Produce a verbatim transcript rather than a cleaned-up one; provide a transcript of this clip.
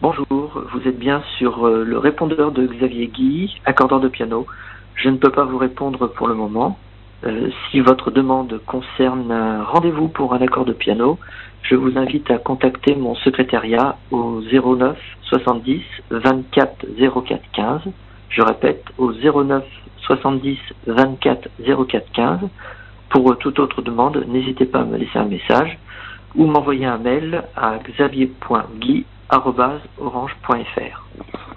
Bonjour, vous êtes bien sur euh, le répondeur de Xavier Guy, accordeur de piano. Je ne peux pas vous répondre pour le moment. Euh, si votre demande concerne un rendez-vous pour un accord de piano, je vous invite à contacter mon secrétariat au zéro neuf soixante-dix vingt-quatre zéro quatre quinze. Je répète, au zéro neuf soixante-dix vingt-quatre zéro quatre quinze. Pour toute autre demande, n'hésitez pas à me laisser un message ou m'envoyer un mail à xavier point guy arobase orange point fr.